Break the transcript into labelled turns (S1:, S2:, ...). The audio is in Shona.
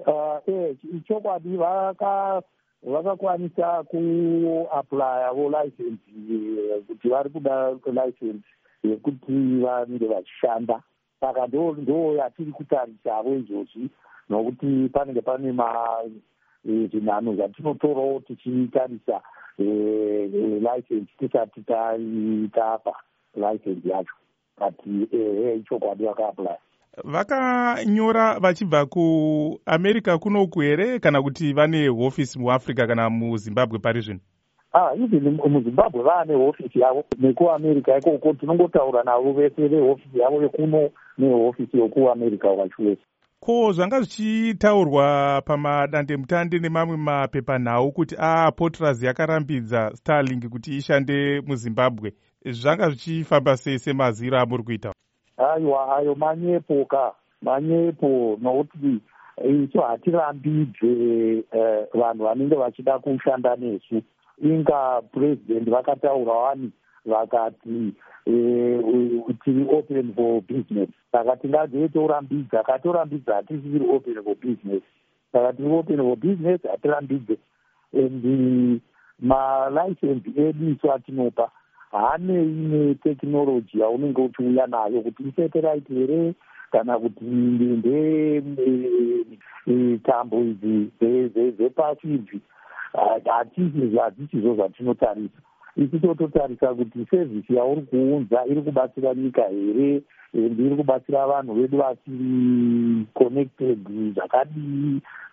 S1: chokwadi vakakwanisa kuaplya vo license kuti vari kuda license yekuti vange vachishanda. Saka ndo yatiri kutarisavo izvozvi, nokuti panenge pane zvinhanho zvatinotorawo tichitarisa license tisati tapa license yacho. Kati chokwadi vakaaplya.
S2: Vakanyora vachibva kuAmerica kunoku here kana kuti vane hofisi muAfrica kana muZimbabwe pari zvino?
S1: Even muZimbabwe vane hofisi yavo, nekuAmerica ikoko tinongotaura navo vese vehofisi yavo yekuno nehofisi yokuAmerica wachivese.
S2: Ko zvanga zvichitaurwa pamadandemutande nemamwe mapepanhau kuti Potras yakarambidza Starlink kuti ishande muZimbabwe, zvanga zvichifamba sei semaziro amuri kuita?
S1: Aiwa, ayo manyepo nokuti isu hatirambidze vanhu vanenge vachida kushanda nesu. Inga president vakataura wani vakati tiri open for business. Saka tingazoe torambidza, katorambidza hatisiri open for business. Saka tiri open for business, hatirambidze. And malicense edu isu atinopa hane ine tekinoloji yaunenge uchiuya nayo kuti isatellite here kana kuti tambo idzi dzepasi idzi. Hadzisizo zvatinotarisa. Isi tototarisa kuti sevhisi yauri kuunza iri kubatsira nyika here, iri kubatsira vanhu vedu vasiri connected zvakadii.